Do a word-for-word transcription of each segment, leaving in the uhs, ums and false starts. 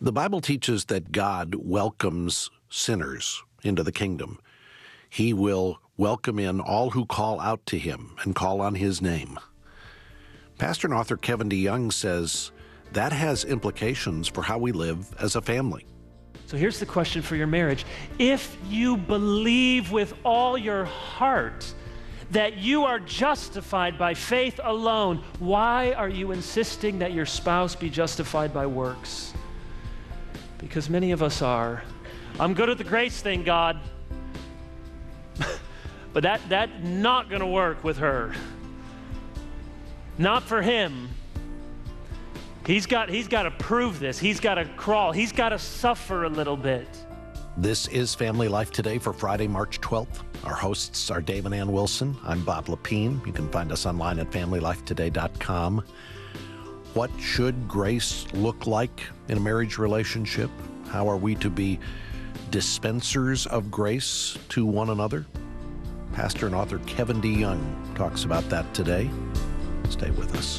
The Bible teaches that God welcomes sinners into the kingdom. He will welcome in all who call out to him and call on his name. Pastor and author Kevin DeYoung says that has implications for how we live as a family. So here's the question for your marriage. If you believe with all your heart that you are justified by faith alone, why are you insisting that your spouse be justified by works? Because many of us are. I'm good at the grace thing, God. But that that's not going to work with her. Not for him. He's got he's got to prove this. He's got to crawl. He's got to suffer a little bit. This is Family Life Today for Friday, March twelfth. Our hosts are Dave and Ann Wilson. I'm Bob Lepine. You can find us online at family life today dot com. What should grace look like in a marriage relationship? How are we to be dispensers of grace to one another? Pastor and author Kevin DeYoung talks about that today. Stay with us.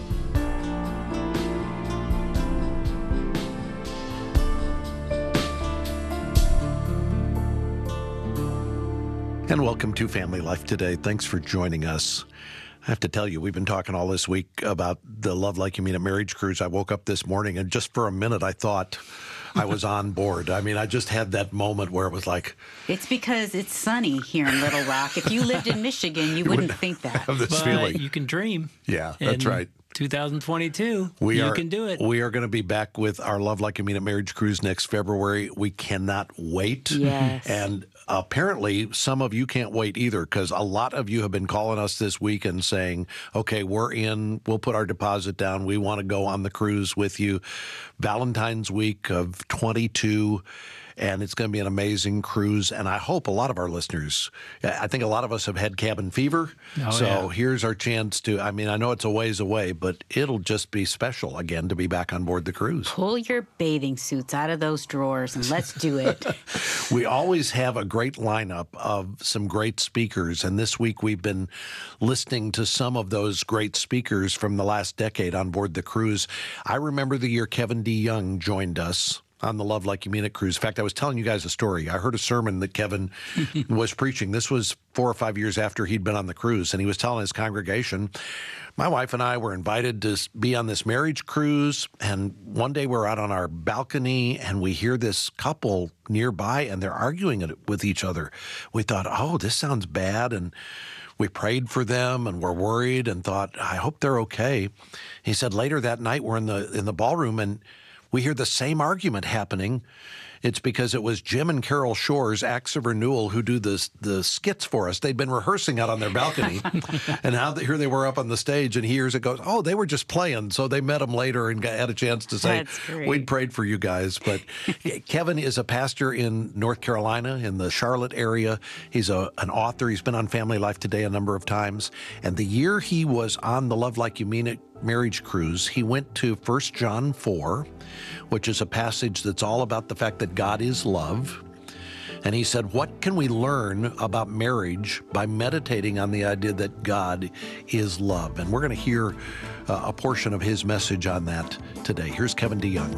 And welcome to Family Life Today. Thanks for joining us. I have to tell you, we've been talking all this week about the Love Like You Mean It marriage cruise. I woke up this morning and just for a minute I thought I was on board. I mean, I just had that moment where it was like... It's because it's sunny here in Little Rock. If you lived in Michigan, you, you wouldn't think that. Have this but feeling. You can dream. Yeah, that's in right. two thousand twenty-two, we you are, can do it. We are going to be back with our Love Like You Mean It marriage cruise next February. We cannot wait. Yes. And apparently some of you can't wait either, because a lot of you have been calling us this week and saying, okay, we're in, we'll put our deposit down. We want to go on the cruise with you. Valentine's week of twenty-two. And it's going to be an amazing cruise. And I hope a lot of our listeners, I think a lot of us have had cabin fever. Oh, so yeah. Here's our chance to, I mean, I know it's a ways away, but it'll just be special again to be back on board the cruise. Pull your bathing suits out of those drawers and let's do it. We always have a great lineup of some great speakers. And this week we've been listening to some of those great speakers from the last decade on board the cruise. I remember the year Kevin DeYoung joined us on the Love Like You Mean It cruise. In fact, I was telling you guys a story. I heard a sermon that Kevin was preaching. This was four or five years after he'd been on the cruise, and he was telling his congregation, my wife and I were invited to be on this marriage cruise, and one day we're out on our balcony, and we hear this couple nearby, and they're arguing with each other. We thought, oh, this sounds bad, and we prayed for them, and we're worried, and thought, I hope they're okay. He said later that night, we're in the in the ballroom, and we hear the same argument happening. It's because it was Jim and Carol Shores, Acts of Renewal, who do the, the skits for us. They'd been rehearsing out on their balcony, and now here they were up on the stage, and he hears it goes, oh, they were just playing. So they met him later and got, had a chance to say, we'd prayed for you guys. But Kevin is a pastor in North Carolina, in the Charlotte area. He's a, an author. He's been on Family Life Today a number of times. And the year he was on the Love Like You Mean It marriage cruise, he went to First John four, which is a passage that's all about the fact that God is love. And he said, what can we learn about marriage by meditating on the idea that God is love? And we're going to hear uh, a portion of his message on that today. Here's Kevin DeYoung.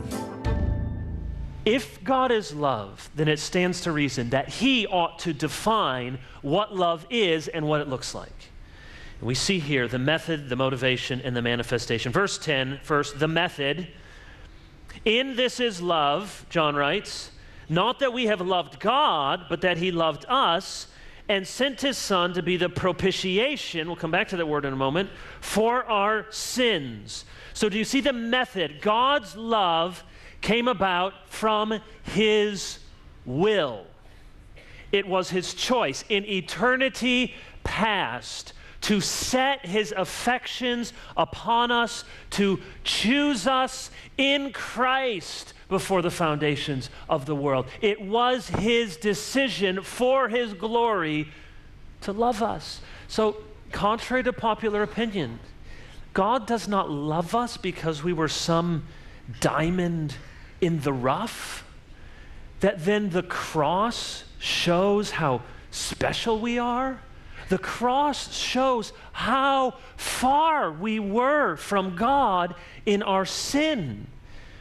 If God is love, then it stands to reason that he ought to define what love is and what it looks like. And we see here the method, the motivation, and the manifestation. Verse ten, first, the method. In this is love, John writes, not that we have loved God, but that he loved us and sent his son to be the propitiation, we'll come back to that word in a moment, for our sins. So do you see the method? God's love came about from his will. It was his choice in eternity past to set his affections upon us, to choose us in Christ before the foundations of the world. It was his decision for his glory to love us. So, contrary to popular opinion, God does not love us because we were some diamond in the rough, that then the cross shows how special we are. The cross shows how far we were from God in our sin.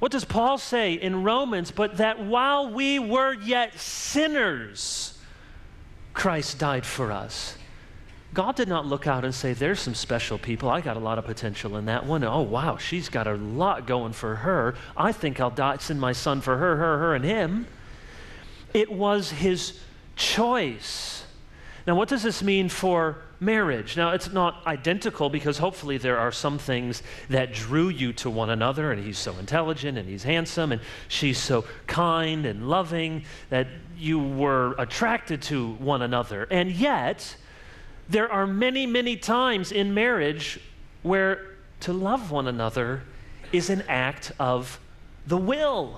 What does Paul say in Romans? But that while we were yet sinners, Christ died for us. God did not look out and say, there's some special people. I got a lot of potential in that one. Oh, wow, she's got a lot going for her. I think I'll die, send my son for her, her, her, and him. It was his choice. Now, what does this mean for marriage? Now, it's not identical because hopefully there are some things that drew you to one another, and he's so intelligent and he's handsome and she's so kind and loving that you were attracted to one another. And yet, there are many, many times in marriage where to love one another is an act of the will.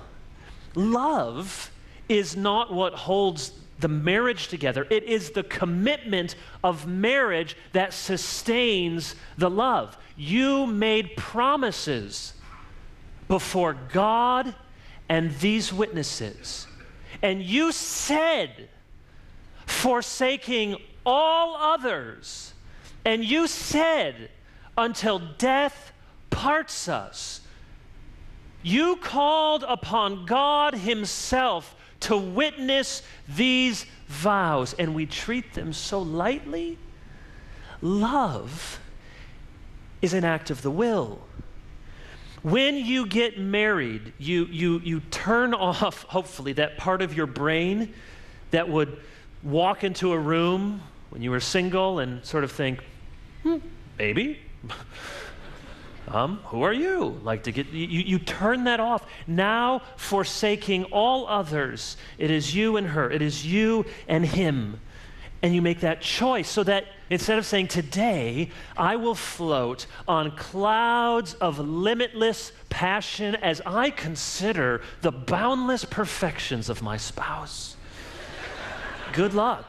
Love is not what holds the marriage together. It is the commitment of marriage that sustains the love. You made promises before God and these witnesses, and you said, forsaking all others, and you said, until death parts us. You called upon God himself to witness these vows, and we treat them so lightly. Love is an act of the will. When you get married, you, you, you turn off, hopefully, that part of your brain that would walk into a room when you were single and sort of think, hmm, baby, um, who are you? Like to get, you, you turn that off. Now, forsaking all others, it is you and her, it is you and him. And you make that choice so that instead of saying, today I will float on clouds of limitless passion as I consider the boundless perfections of my spouse. Good luck.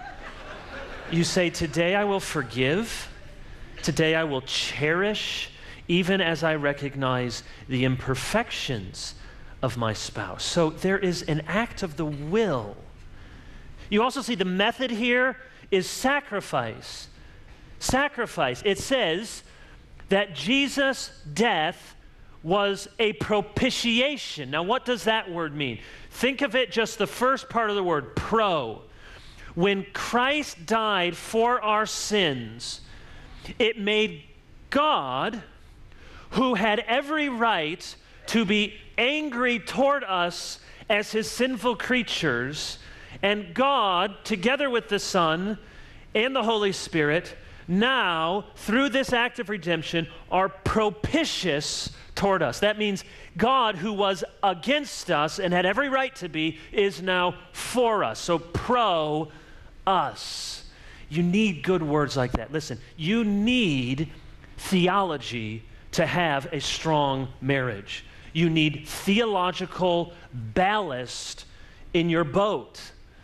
You say, today I will forgive. Today I will cherish, even as I recognize the imperfections of my spouse. So there is an act of the will. You also see the method here is sacrifice. Sacrifice. It says that Jesus' death was a propitiation. Now, what does that word mean? Think of it just the first part of the word, pro. When Christ died for our sins, it made God, who had every right to be angry toward us as his sinful creatures, and God, together with the Son and the Holy Spirit, now, through this act of redemption, are propitious toward us. That means God, who was against us and had every right to be, is now for us. So pro us. You need good words like that. Listen, you need theology to have a strong marriage. You need theological ballast in your boat.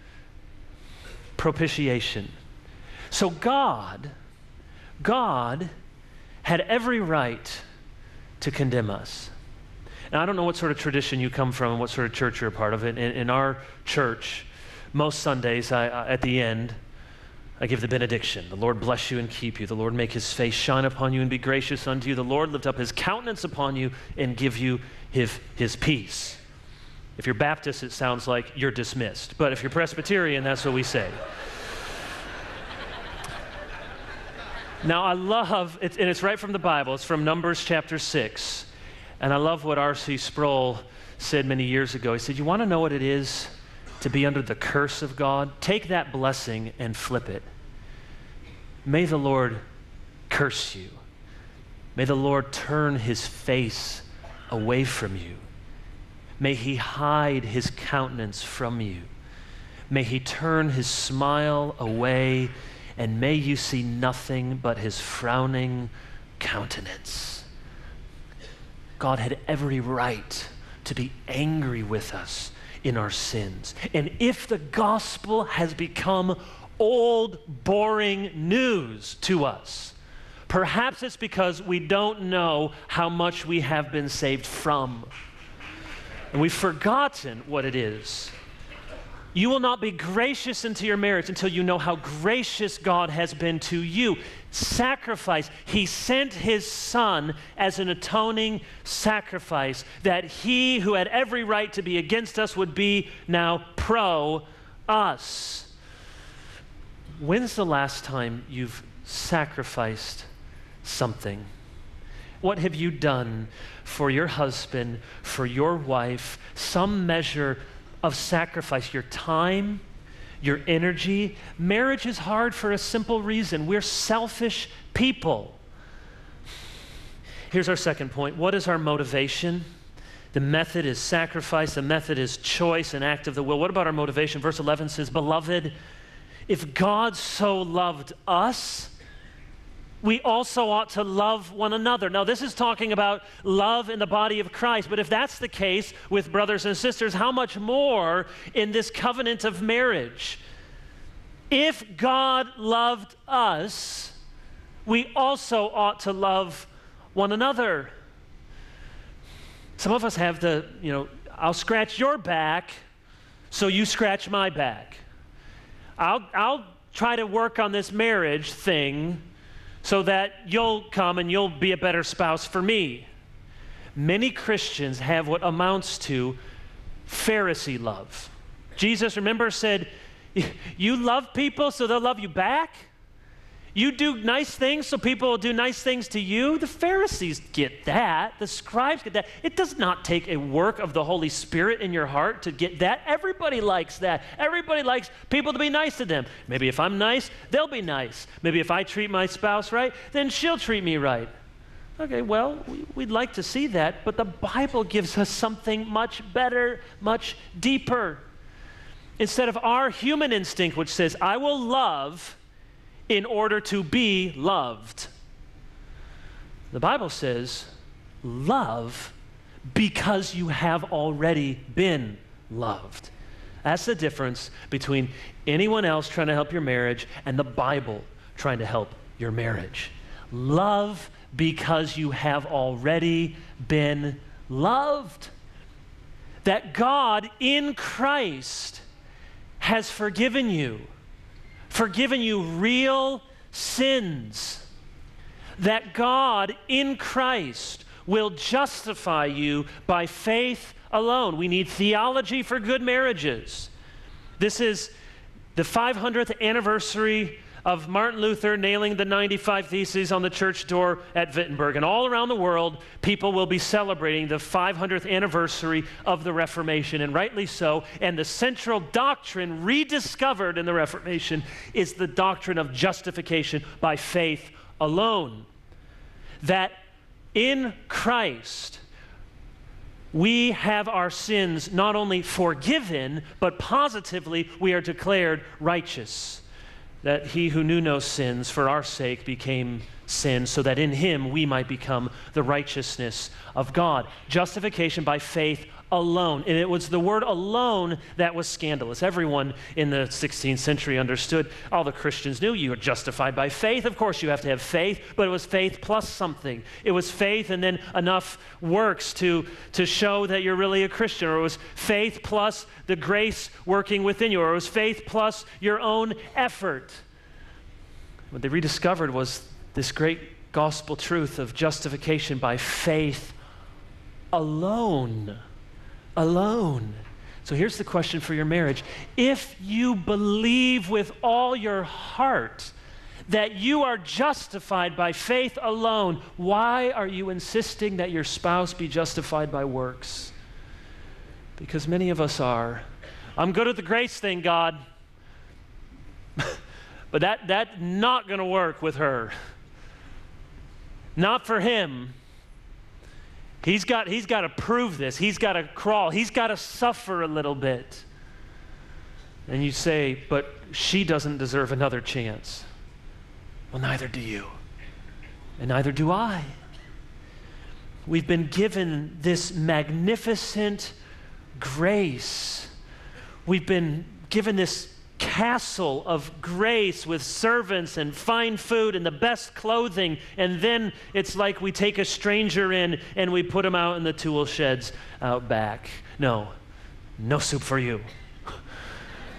Propitiation. So God, God had every right to condemn us. Now, I don't know what sort of tradition you come from and what sort of church you're a part of. In, in our church, most Sundays, I, I, at the end, I give the benediction. The Lord bless you and keep you. The Lord make his face shine upon you and be gracious unto you. The Lord lift up his countenance upon you and give you his, his peace. If you're Baptist, it sounds like you're dismissed. But if you're Presbyterian, that's what we say. Now, I love, it, and it's right from the Bible. It's from Numbers chapter six. And I love what R C Sproul said many years ago. He said, you want to know what it is to be under the curse of God? Take that blessing and flip it. May the Lord curse you. May the Lord turn his face away from you. May he hide his countenance from you. May he turn his smile away, and may you see nothing but his frowning countenance. God had every right to be angry with us in our sins. And if the gospel has become old, boring news to us, perhaps it's because we don't know how much we have been saved from. And we've forgotten what it is You will not be gracious into your marriage until you know how gracious God has been to you. Sacrifice. He sent his son as an atoning sacrifice that he who had every right to be against us would be now pro us. When's the last time you've sacrificed something? What have you done for your husband, for your wife, some measure of sacrifice, your time, your energy? Marriage is hard for a simple reason. We're selfish people. Here's our second point. What is our motivation? The method is sacrifice. The method is choice, an act of the will. What about our motivation? Verse eleven says, "Beloved, if God so loved us, we also ought to love one another." Now, this is talking about love in the body of Christ, but if that's the case with brothers and sisters, how much more in this covenant of marriage? If God loved us, we also ought to love one another. Some of us have the, you know, I'll scratch your back, so you scratch my back. I'll, I'll try to work on this marriage thing so that you'll come and you'll be a better spouse for me. Many Christians have what amounts to Pharisee love. Jesus, remember, said, you love people so they'll love you back? You do nice things so people will do nice things to you? The Pharisees get that. The scribes get that. It does not take a work of the Holy Spirit in your heart to get that. Everybody likes that. Everybody likes people to be nice to them. Maybe if I'm nice, they'll be nice. Maybe if I treat my spouse right, then she'll treat me right. Okay, well, we'd like to see that, but the Bible gives us something much better, much deeper. Instead of our human instinct, which says, I will love in order to be loved, the Bible says, love because you have already been loved. That's the difference between anyone else trying to help your marriage and the Bible trying to help your marriage. Love because you have already been loved. That God in Christ has forgiven you, forgiven you real sins. That God in Christ will justify you by faith alone. We need theology for good marriages. This is the five hundredth anniversary of Martin Luther nailing the ninety-five Theses on the church door at Wittenberg. And all around the world, people will be celebrating the five hundredth anniversary of the Reformation, and rightly so. And the central doctrine rediscovered in the Reformation is the doctrine of justification by faith alone. That in Christ, we have our sins not only forgiven, but positively we are declared righteous. That he who knew no sins for our sake became sin, so that in him we might become the righteousness of God. Justification by faith alone. And it was the word alone that was scandalous. Everyone in the sixteenth century understood, all the Christians knew you are justified by faith. Of course you have to have faith, but it was faith plus something. It was faith and then enough works to, to show that you're really a Christian. Or it was faith plus the grace working within you. Or it was faith plus your own effort. What they rediscovered was this great gospel truth of justification by faith alone. Alone. So here's the question for your marriage. If you believe with all your heart that you are justified by faith alone, why are you insisting that your spouse be justified by works? Because many of us are. I'm good at the grace thing, God. But that that's not going to work with her. Not for him. He's got, he's got to prove this. He's got to crawl. He's got to suffer a little bit. And you say, but she doesn't deserve another chance. Well, neither do you. And neither do I. We've been given this magnificent grace. We've been given this castle of grace with servants and fine food and the best clothing, and then it's like we take a stranger in and we put him out in the tool sheds out back. No, no soup for you.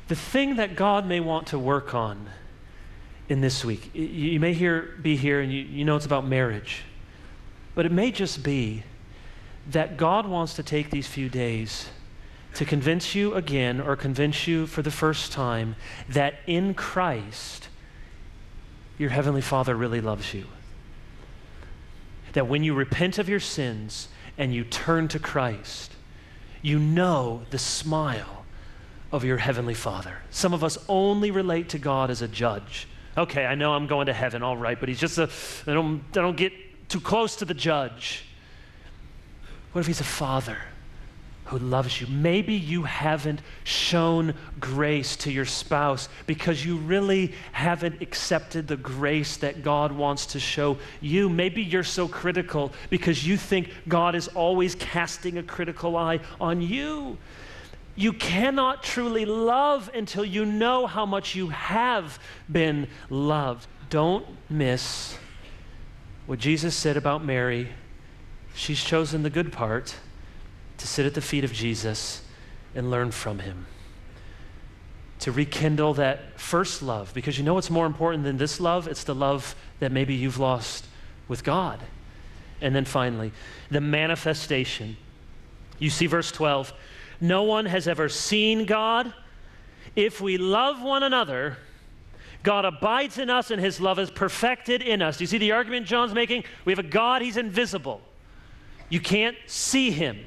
The thing that God may want to work on in this week, you, you may hear, be here and you, you know it's about marriage, but it may just be that God wants to take these few days to convince you again, or convince you for the first time, that in Christ, your Heavenly Father really loves you. That when you repent of your sins and you turn to Christ, you know the smile of your Heavenly Father. Some of us only relate to God as a judge. Okay, I know I'm going to heaven, all right, but he's just a, I don't, I don't get too close to the judge. What if he's a father who loves you? Maybe you haven't shown grace to your spouse because you really haven't accepted the grace that God wants to show you. Maybe you're so critical because you think God is always casting a critical eye on you. You cannot truly love until you know how much you have been loved. Don't miss what Jesus said about Mary. She's chosen the good part, to sit at the feet of Jesus and learn from him. To rekindle that first love, because you know what's more important than this love? It's the love that maybe you've lost with God. And then finally, the manifestation. You see verse twelve. No one has ever seen God. If we love one another, God abides in us and his love is perfected in us. Do you see the argument John's making? We have a God, he's invisible. You can't see him.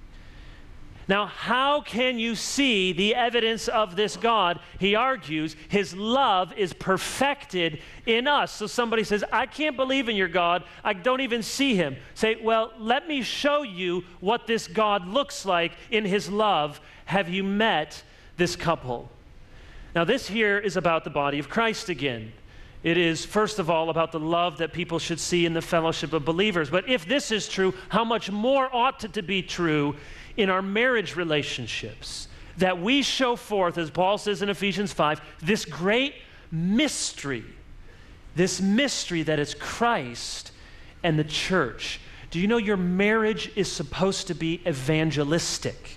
Now, how can you see the evidence of this God? He argues his love is perfected in us. So somebody says, I can't believe in your God. I don't even see him. Say, well, let me show you what this God looks like in his love. Have you met this couple? Now, this here is about the body of Christ again. It is, first of all, about the love that people should see in the fellowship of believers. But if this is true, how much more ought it to be true in our marriage relationships, that we show forth, as Paul says in Ephesians five, this great mystery, this mystery that is Christ and the church. Do you know your marriage is supposed to be evangelistic?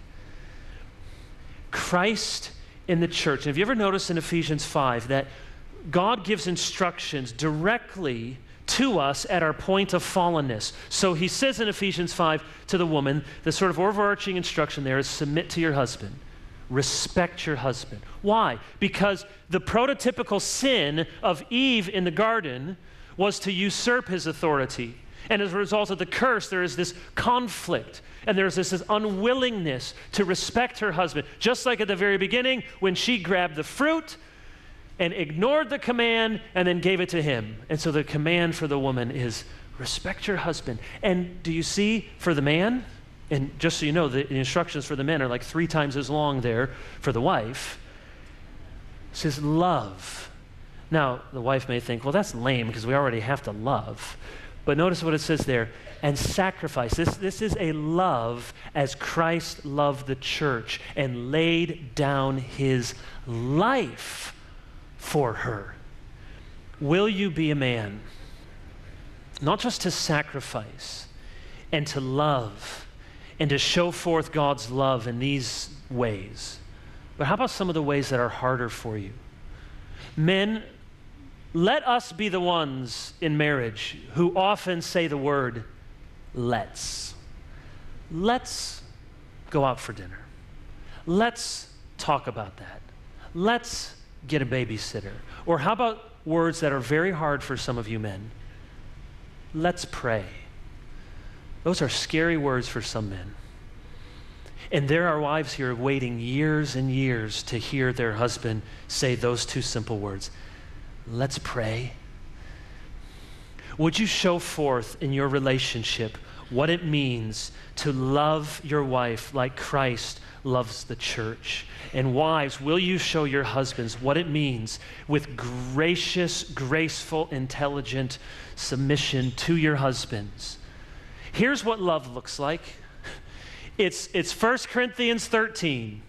Christ in the church. And have you ever noticed in Ephesians five that God gives instructions directly to us at our point of fallenness? So he says in Ephesians five to the woman, the sort of overarching instruction there is submit to your husband. Respect your husband. Why? Because the prototypical sin of Eve in the garden was to usurp his authority. And as a result of the curse, there is this conflict. And there's this, this unwillingness to respect her husband. Just like at the very beginning when she grabbed the fruit and ignored the command and then gave it to him. And so the command for the woman is respect your husband. And do you see for the man, and just so you know, the, the instructions for the men are like three times as long there for the wife. It says love. Now, the wife may think, well, that's lame because we already have to love. But notice what it says there, and sacrifice. This, this is a love as Christ loved the church and laid down his life for her. Will you be a man, not just to sacrifice and to love and to show forth God's love in these ways, but how about some of the ways that are harder for you? Men, let us be the ones in marriage who often say the word, let's. Let's go out for dinner. Let's talk about that. Let's get a babysitter. Or how about words that are very hard for some of you men? Let's pray. Those are scary words for some men. And there are wives here waiting years and years to hear their husband say those two simple words. Let's pray. Would you show forth in your relationship what it means to love your wife like Christ loves the church? And wives, will you show your husbands what it means with gracious, graceful, intelligent submission to your husbands? Here's what love looks like. It's, it's First Corinthians thirteen.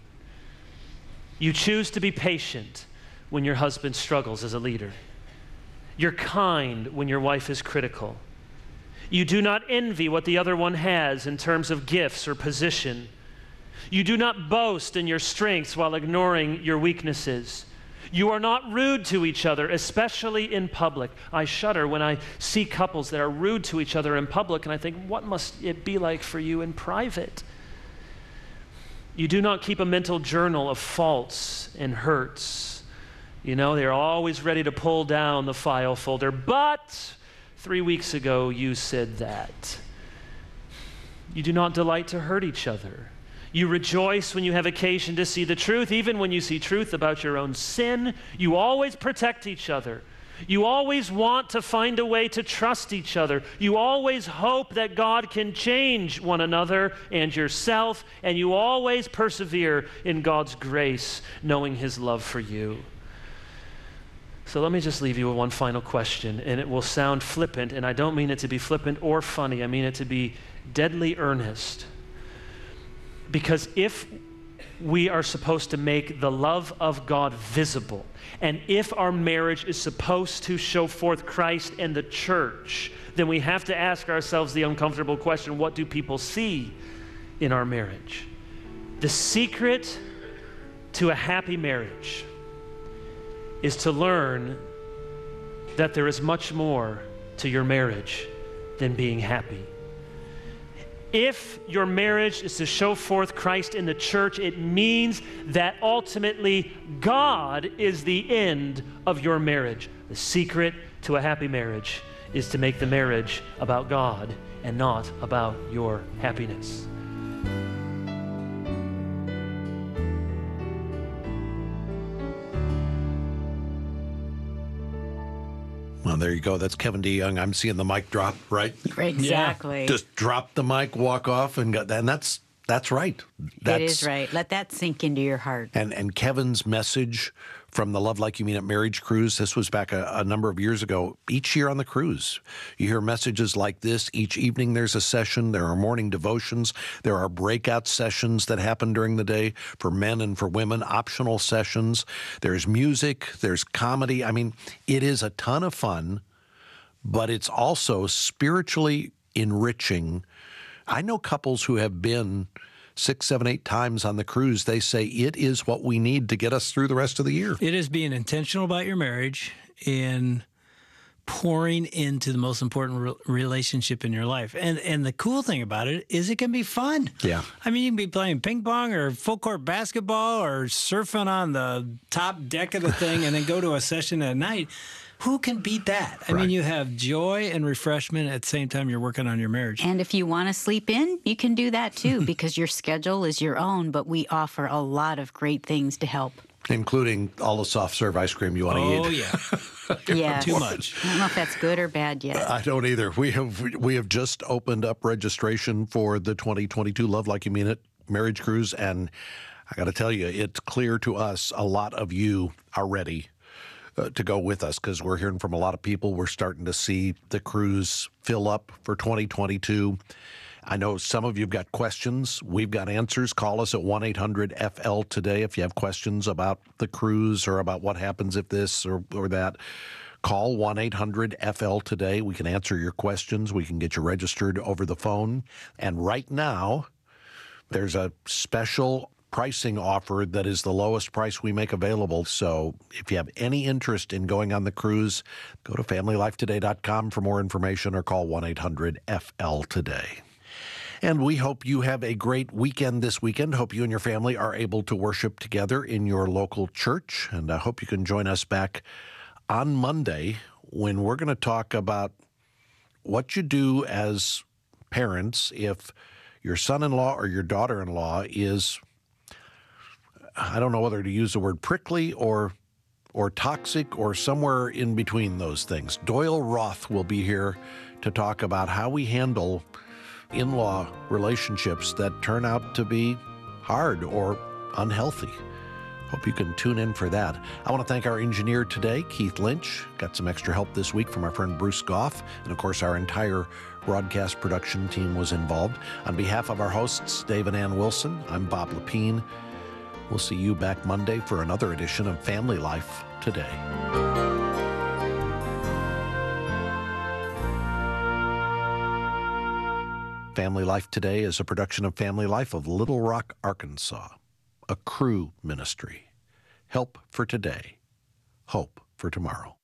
You choose to be patient when your husband struggles as a leader. You're kind when your wife is critical. You do not envy what the other one has in terms of gifts or position. You do not boast in your strengths while ignoring your weaknesses. You are not rude to each other, especially in public. I shudder when I see couples that are rude to each other in public, and I think, what must it be like for you in private? You do not keep a mental journal of faults and hurts. You know, they're always ready to pull down the file folder, but three weeks ago you said that. You do not delight to hurt each other. You rejoice when you have occasion to see the truth, even when you see truth about your own sin. You always protect each other. You always want to find a way to trust each other. You always hope that God can change one another and yourself, and you always persevere in God's grace, knowing His love for you. So let me just leave you with one final question, and it will sound flippant, and I don't mean it to be flippant or funny. I mean it to be deadly earnest. Because if we are supposed to make the love of God visible, and if our marriage is supposed to show forth Christ and the church, then we have to ask ourselves the uncomfortable question, what do people see in our marriage? The secret to a happy marriage is to learn that there is much more to your marriage than being happy. If your marriage is to show forth Christ in the church, it means that ultimately God is the end of your marriage. The secret to a happy marriage is to make the marriage about God and not about your happiness. Well, there you go. That's Kevin DeYoung. I'm seeing the mic drop, right? Exactly. Just drop the mic, walk off, and go. And that's that's right. That's, it is right. Let that sink into your heart. And and Kevin's message from the Love Like You Mean It Marriage Cruise, this was back a, a number of years ago. Each year on the cruise, you hear messages like this. Each evening there's a session. There are morning devotions. There are breakout sessions that happen during the day for men and for women, optional sessions. There's music. There's comedy. I mean, it is a ton of fun, but it's also spiritually enriching. I know couples who have been six, seven, eight times on the cruise. They say it is what we need to get us through the rest of the year. It is being intentional about your marriage and pouring into the most important re- relationship in your life. And and the cool thing about it is it can be fun. Yeah. I mean, you can be playing ping pong or full court basketball or surfing on the top deck of the thing and then go to a session at night. Who can beat that? I Right. mean, you have joy and refreshment at the same time you're working on your marriage. And if you want to sleep in, you can do that too, because your schedule is your own, but we offer a lot of great things to help. Including all the soft serve ice cream you want to Oh, eat. yeah. Yes. Too much. I don't know if that's good or bad yet. I don't either. We have we have just opened up registration for the twenty twenty-two Love Like You Mean It Marriage Cruise, and I got to tell you, it's clear to us a lot of you are ready uh, to go with us because we're hearing from a lot of people. We're starting to see the cruise fill up for twenty twenty-two. I know some of you have got questions. We've got answers. Call us at one eight hundred F L today if you have questions about the cruise or about what happens if this or, or that. Call one eight hundred F L today. We can answer your questions. We can get you registered over the phone. And right now, there's a special pricing offer that is the lowest price we make available. So if you have any interest in going on the cruise, go to family life today dot com for more information or call one eight hundred F L today. And we hope you have a great weekend this weekend. Hope you and your family are able to worship together in your local church. And I hope you can join us back on Monday when we're going to talk about what you do as parents if your son-in-law or your daughter-in-law is, I don't know whether to use the word prickly or or toxic or somewhere in between those things. Doyle Roth will be here to talk about how we handle in-law relationships that turn out to be hard or unhealthy. Hope you can tune in for that. I want to thank our engineer today, Keith Lynch. Got some extra help this week from our friend Bruce Goff. And of course, our entire broadcast production team was involved. On behalf of our hosts, Dave and Ann Wilson, I'm Bob Lepine. We'll see you back Monday for another edition of Family Life Today. Family Life Today is a production of Family Life of Little Rock, Arkansas, a Cru ministry. Help for today, hope for tomorrow.